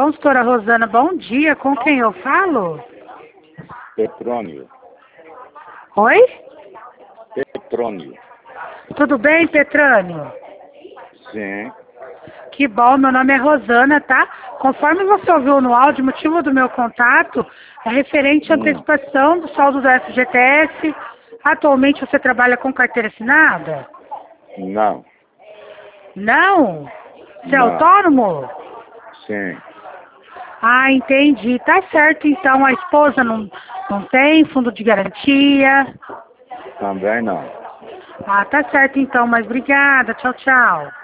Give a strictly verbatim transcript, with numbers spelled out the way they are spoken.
Consultora Rosana, bom dia. Com quem eu falo? Petrônio. Oi? Petrônio. Tudo bem, Petrânio? Sim. Que bom, meu nome é Rosana, tá? Conforme você ouviu no áudio, o motivo do meu contato é referente à Hum. antecipação do saldo do F G T S. Atualmente você trabalha com carteira assinada? Não. Não? Você é Não. autônomo? Sim. Ah, entendi. Tá certo, então. A esposa não, não tem fundo de garantia? Também não. Ah, tá certo, então. Mas obrigada. Tchau, tchau.